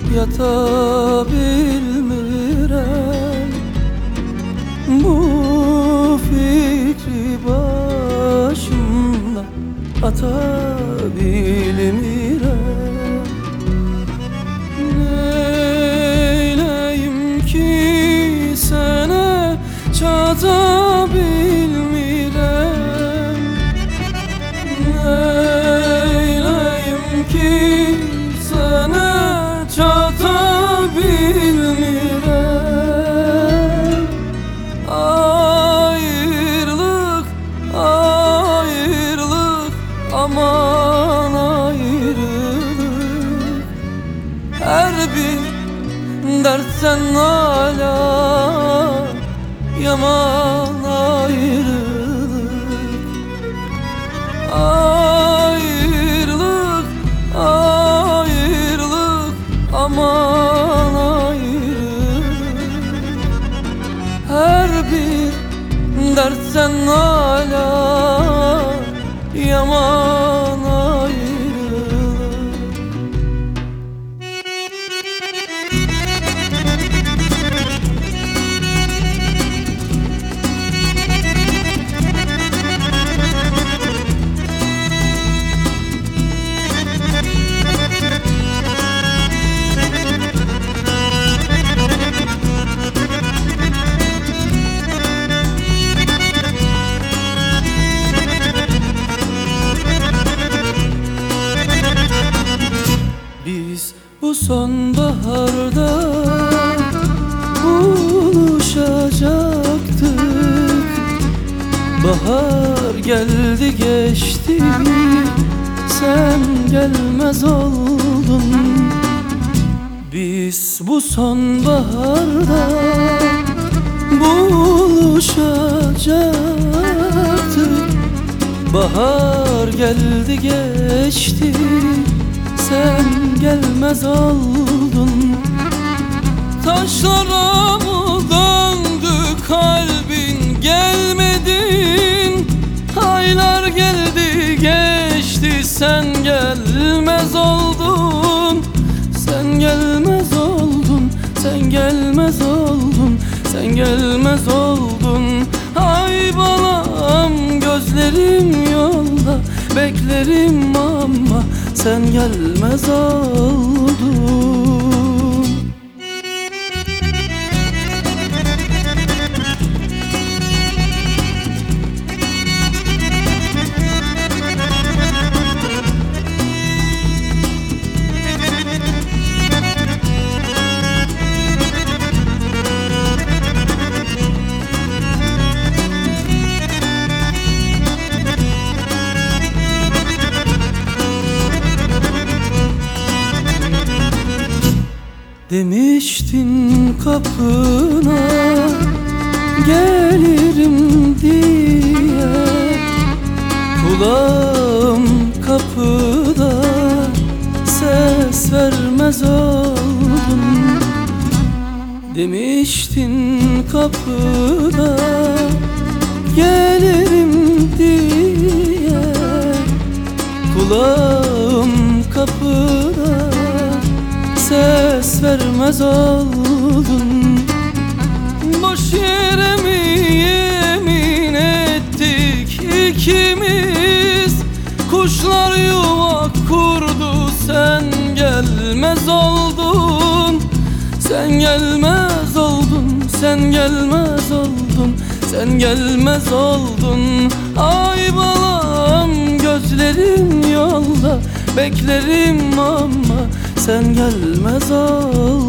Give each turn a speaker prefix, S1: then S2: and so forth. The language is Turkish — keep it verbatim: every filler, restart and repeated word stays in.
S1: yata bilmirəm. Bu fikri başımdan ata bilmirəm. Neyləyim ki sənə çata bilmirəm. Neyləyim ki sənə çata bilmirəm. Ayrılık, ayrılık, aman ayrılık. Her bir dertten hala yaman ayrılık. Ayrılık, ayrılık, aman ayrılık. Her bir dertten hala yaman ayrılık. Biz bu sonbaharda buluşacaktık. Bahar geldi geçti, sen gelmez oldun. Biz bu sonbaharda buluşacaktık. Bahar geldi geçti, sen gelmez oldun. Taşlara mı döndü kalbin, gelmedin. Aylar geldi geçti, sen gelmez oldun. Sen gelmez oldun, sen gelmez oldun, sen gelmez oldun. Ay balam, gözlerim yolda, beklerim ama sen gelmez oldun. Demiştin kapına gelirim diye, kulağım kapıda ses vermez oldun. Demiştin kapıda gelirim diye, kulağım kapıda ses vermez oldun. Boş yere mi yemin ettik ikimiz? Kuşlar yuva kurdu, sen gelmez oldun. Sen gelmez oldun, sen gelmez oldun, sen gelmez oldun. Ay balam, gözlerim yolda, beklerim ama sen gelmez oldun.